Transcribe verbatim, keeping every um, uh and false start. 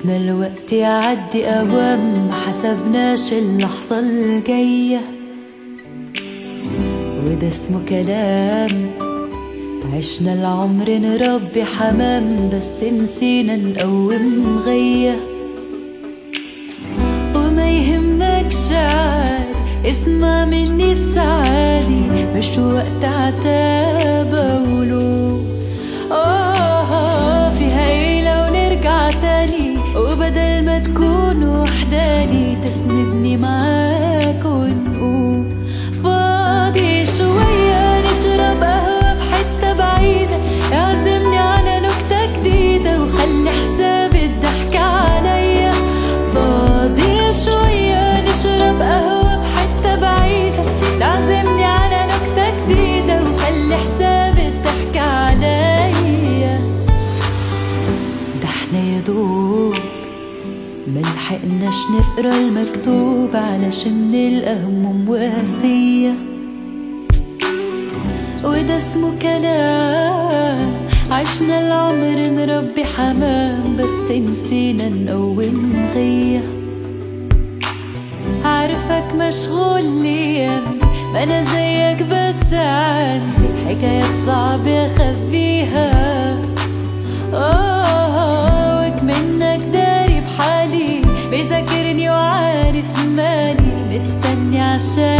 سيبنا الوقت يعدي أوام، ما حسبناش اللحظة الجاية، وده اسمه كلام. عشنا العمر نربي حمام، بس نسينا نقوم غية. وما يهمكش عاد، اسمع مني السعادي، مش وقت عتاب ولو آه فيها ايه لو نرجع تاني، وبدل ما تكون وحداني تسندني معاك ونقوم فاضي شوية، نشرب قهوة في حتة بعيدة، اعزمني على نكتة جديدة وخلي حساب الضحكة عليا. فاضي شوية نشرب قهوة في حتة بعيدة، تعزمني على نكتة جديدة وخلي حساب الضحكة عليا. ده احنا يا دوب ملحقناش نقرا المكتوب، علشان نلقى هموم واسية، وده اسمه كلام. عشنا العمر نربي حمام، بس نسينا نقوم غية. عارفك مشغول ليا، ما انا زيك بس عندي حكايات صعب اخبيها. اه وك منك داري بحالي، بيذاكرني وعارف مالي، مستني عشان